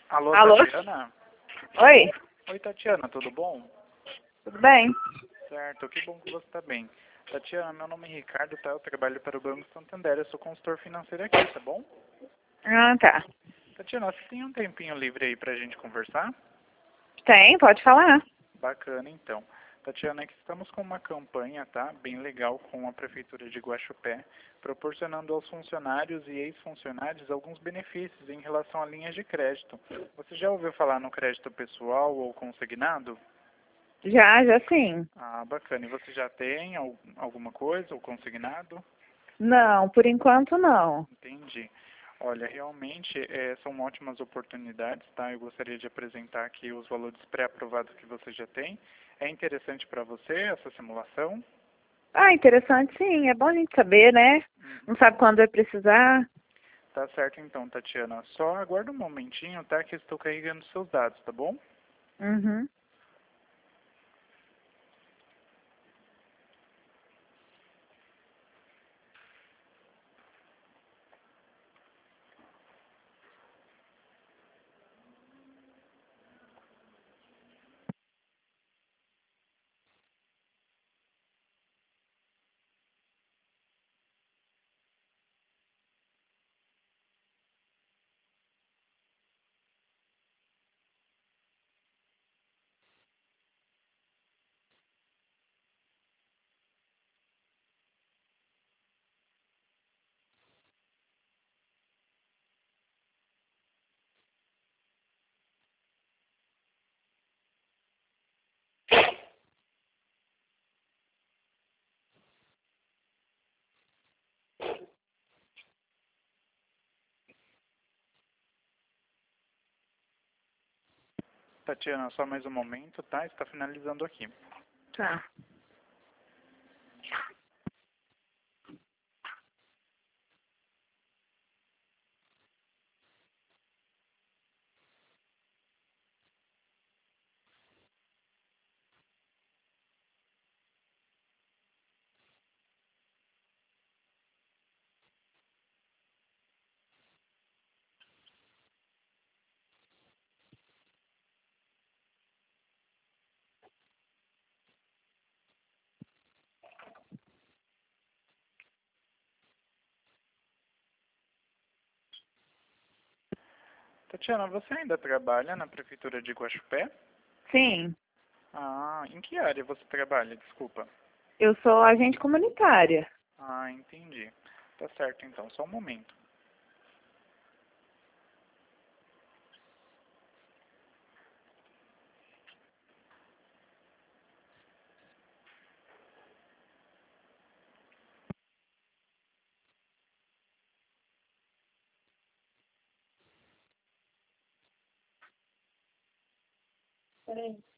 Alô, Alô? Tatiana? Oi, Oi, Tatiana, tudo bom? tudo bem? Certo, que bom que você está bem. Tatiana, meu nome é Ricardo, tá? Eu trabalho para o Banco Santander, eu sou consultor financeiro aqui, tá bom? Ah, tá. Tatiana, você tem um tempinho livre aí para a gente conversar? Tem, pode falar. Bacana, então. Tatiana, aqui estamos com uma campanha, tá? Bem legal com a Prefeitura de Guaxupé, proporcionando aos funcionários e ex-funcionários alguns benefícios em relação a linhas de crédito. Você já ouviu falar no crédito pessoal ou consignado? Já sim. Ah, bacana. E você já tem alguma coisa ou consignado? Não, por enquanto não. Entendi. Olha, realmente são ótimas oportunidades, tá? Eu gostaria de apresentar aqui os valores pré-aprovados que você já tem. É interessante para você essa simulação? Ah, interessante sim, é bom a gente saber, né? Não Uhum. sabe quando vai precisar. Tá certo então, Tatiana. Só aguarda um momentinho, tá? Que eu estou carregando seus dados, tá bom? Uhum. Tatiana, só mais um momento, tá? Está finalizando aqui. Tá. Tatiana, você ainda trabalha na Prefeitura de Guaxupé? Sim, Ah, em que área você trabalha? Desculpa. eu sou agente comunitária. Ah, entendi. Tá certo então, só um momento. Peraí.